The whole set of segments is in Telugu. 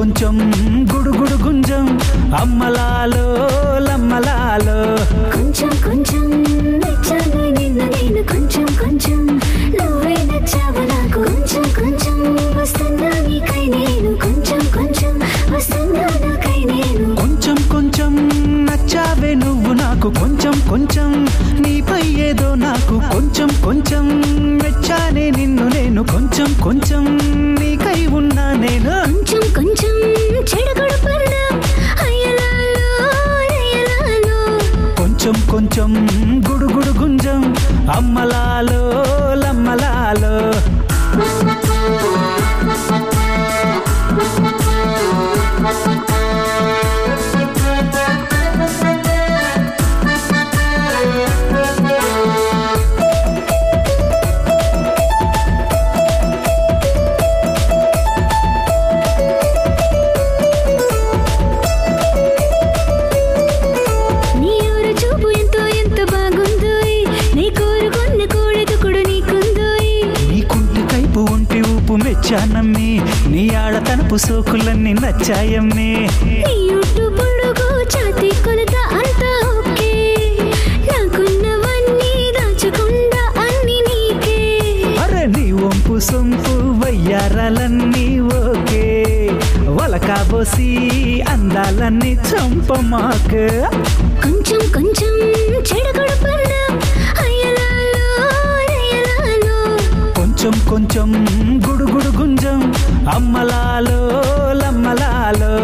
కొంచెం గుడుగుడు గుంజం అమ్మలాలో లమ్మలాలో కొంచెం కొంచెం నచ్చాను నిన్ను నేను కొంచెం కొంచెం నువ్వే నచ్చావు నాకు కొంచెం కొంచెం వస్తున్నా నీకై నేను కొంచెం కొంచెం వస్తున్నా నాకై నేను కొంచెం కొంచెం నచ్చావే నువ్వు నాకు కొంచెం కొంచెం నీపై ఏదో నాకు కొంచెం కొంచెం మెచ్చానే నిన్ను నేను కొంచెం కొంచెం నీకై ఉన్నా నేను కొంచెం కొంచెం చెడగొడు పన్నా అయ్యలాలో అయ్యలాలో కొంచెం కొంచెం గుడుగుడు గుంజం అమ్మలాలో లమ్మలాలో మెచ్చానమ్మి నీ ఆడ తనపు సోకులన్నీ నచ్చాయమ్మి నీ యుట్టు పొడుగు ఛాతీ కొలత అంతా ఓకే నాకున్నవన్నీ దాచకుండా అన్ని నీకే అరే నీ వంపు సొంపు వయ్యారాలన్నీ ఓకే వలకాబోసి అందాలన్నీ చంపమాక కొంచెం కొంచెం చెడగొడు పన్నా అయ్యలాలో అయ్యలాలో కొంచెం కొంచెం గుడుగుడు గుంజం అమ్మలాలో లమ్మలాలో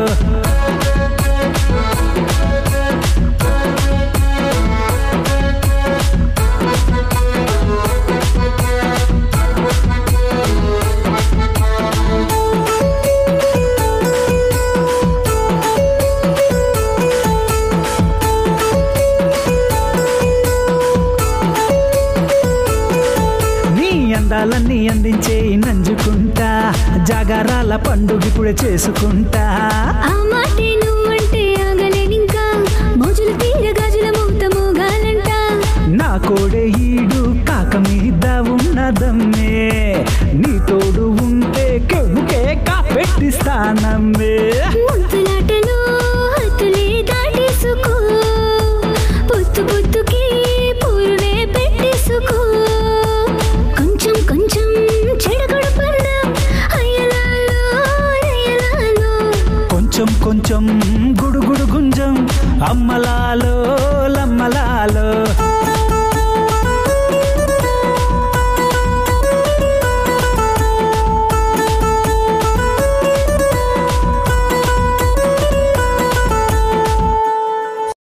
అందాలన్నీ అందించే నంజుకుంటా జాగారాల పండుగిప్పుడే చేసుకుంటా ఆ మాటే నువ్వంటే ఆగలేనింకా మోజులు తీర గాజుల మూత మోగాలంట నా కోడే ఈడు కాక మీద ఉన్నదమ్మే నీ తోడు ఉంటే కెవ్వుకే కాపెట్టిస్తానమ్మే ముద్దులాటలో హద్దులే దాటేసుకో పొత్తు పొత్తుకి పూరునే పెట్టేసుకో కొంచెం కొంచెం చెడగొడు పన్నా అయ్యలాలో అయ్యలాలో కొంచెం కొంచెం గుడుగుడు గుంజం అమ్మలా